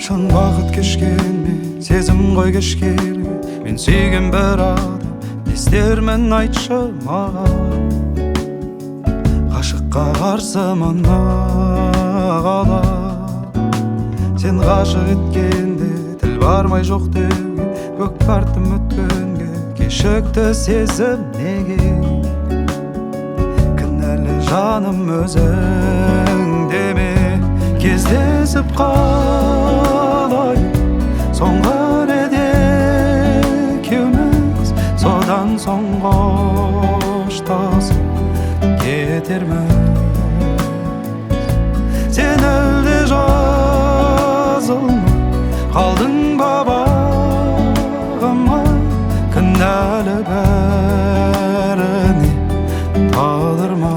Қашан уақыт кешкенмен сезім ғой кешкерге, мен сүйген бір адам не істермін айтшы маған. Ғашыққа қарсы мына қала, сен ғашық еткенде тіл бармай жоқ деуге, көк бардым өткенге кешікті сезім неге? Кінәлі жаным өзің деме, кездесіп қалай соңғы рет екеуміз, содан соң қоштасып кетерміз. Сен әлде жазылмай қалдың ба бағыма, кінәлі бәріне тағдырма.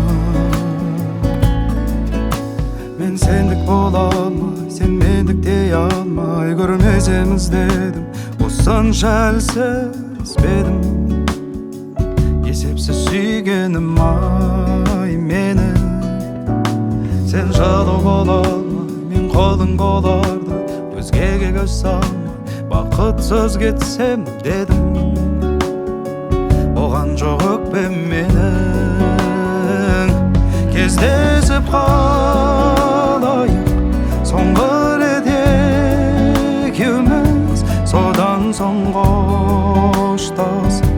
Мен сендік бола алмай, сен мендік дей алмай көрмесеміз дедім, осынша әлсіз бедім. Есепсіз сүйгенім ай мені, сен жылу бола алмай, мен қолың боларда өзгеге көз салмай бақытсыз кетсем дедім. Оған жоқ өкпем менің, кездесіп қалайық соңғы рет екеуміз, содан соң қоштасып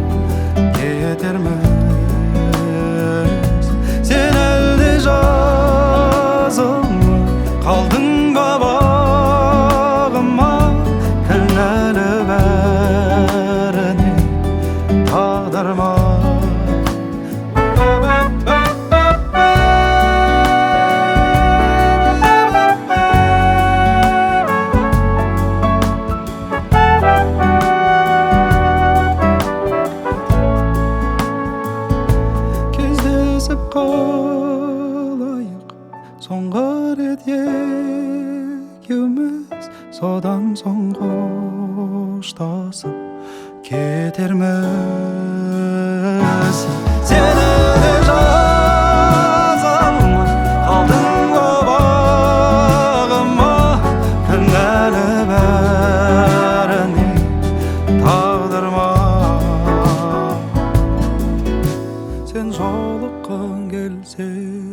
кетерміз. Сен әлде жазылмай қалдың ба бағыма, кінәлі бәріне тағдырма. Кездесіп қалайық соңғы рет екеуміз, содан соң қоштасып кетерміз. Сен әлде жазылмай қалдың ба бағыма, кінәлі бәріне тағдырма. Сен жолыққың келсе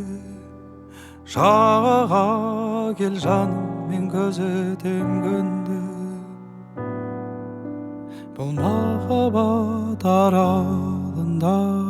жағаға кел жаным, мен көзетем күнде. Бұл махаббат аралында